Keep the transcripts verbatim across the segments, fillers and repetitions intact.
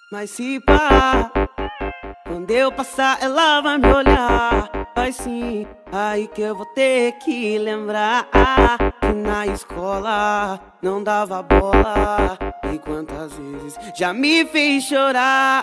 Mas se pá, quando eu passar ela vai me olhar. Vai sim, aí que eu vou ter que lembrar que na escola não dava bola. E quantas vezes já me fez chorar.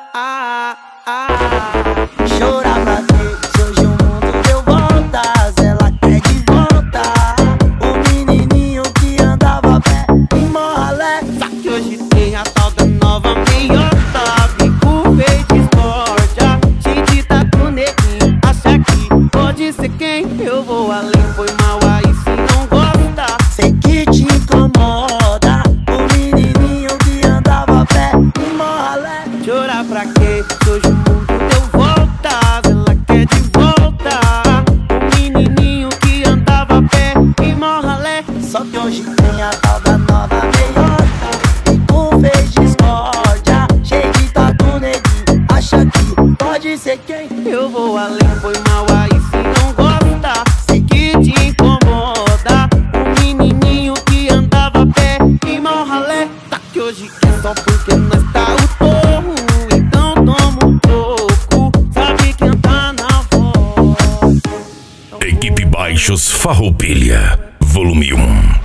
Chorar pra quê? Se hoje o mundo deu voltas, ela quer de volta o menininho que andava a pé em Morralé. Só que hoje tem a tal da nova meiota, bico verde discórdia, cheio de tatu neguinho. Acha que pode ser quem? Eu vou além, foi mal aí se não gosta. Sei que te incomoda o menininho que andava a pé em Morralé. Chorar pra quê? Se hoje o mundo deu voltas, ela quer de volta o menininho que andava a pé em Morralé. Só que hoje tem a tal da nova meiota, bico fez discórdia, cheio de tatu neguinho. Acha que pode ser quem? Eu vou além, foi mal aí se não gosta. Sei que te incomoda o menininho que andava a pé em Morralé. Tá que hoje quer só porque nós tá o torro, então toma um pouco, sabe quem tá na voz. Equipe Baixos Farroupilha, volume um.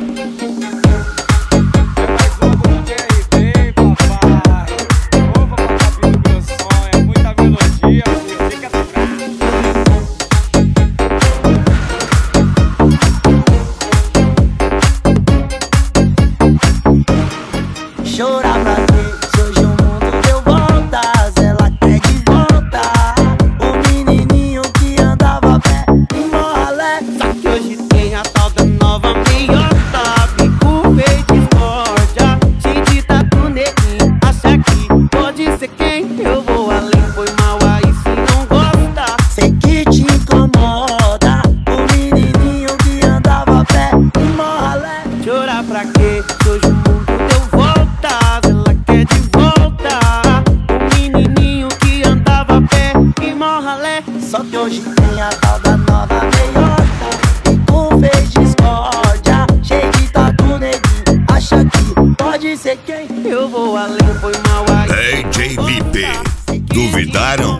Chorar pra quê? Se hoje o mundo deu voltas, ela quer de volta o menininho que andava a pé em Morralé. Só que hoje tem a tal da nova meiota, bico verde discórdia, cheio de tatu neguinho. Acha que pode ser quem? Eu vou além, foi mal aí se não gosta. Sei que te incomoda o menininho que andava a pé em Morralé. Chorar pra quê? Se hoje o mundo deu voltas, ela quer de volta o menininho que andava a pé em Morralé. Só que hoje tem a tal da nova meiota, bico fez discórdia, cheio de tatu neguinho. Acha que pode ser quem? Eu vou além, foi mal aí. D J Lipe, duvidaram?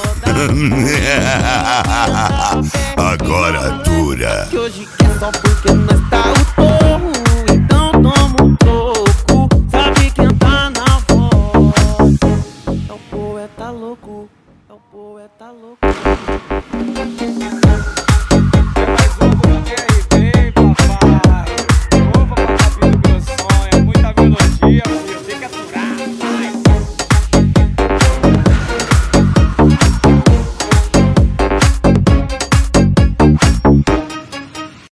Agora dura. Que hoje quer só porque nós tá o torro, então toma um troco, sabe quem tá na voz. É o poeta louco, é o poeta louco.